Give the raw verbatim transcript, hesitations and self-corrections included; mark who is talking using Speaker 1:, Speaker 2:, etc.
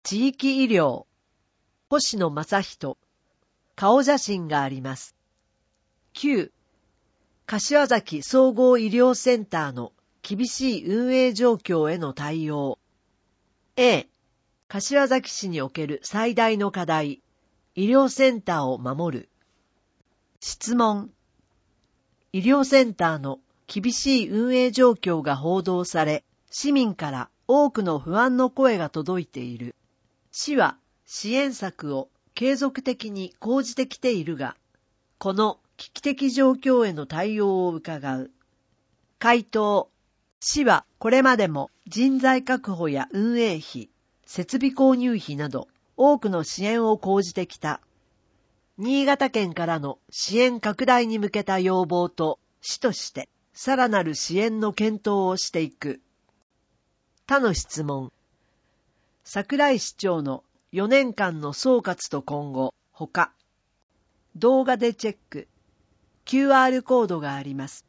Speaker 1: 地域医療、星野正人、顔写真があります。きゅう、柏崎総合医療センターの厳しい運営状況への対応。A、柏崎市における最大の課題、医療センターを守る。質問。医療センターの厳しい運営状況が報道され、市民から多くの不安の声が届いている。市は支援策を継続的に講じてきているが、この危機的状況への対応を伺う。回答。市はこれまでも人材確保や運営費、設備購入費など多くの支援を講じてきた。新潟県からの支援拡大に向けた要望と市としてさらなる支援の検討をしていく。他の質問。櫻井市長のよねんかんの総括と今後、他。動画でチェック。キューアール コードがあります。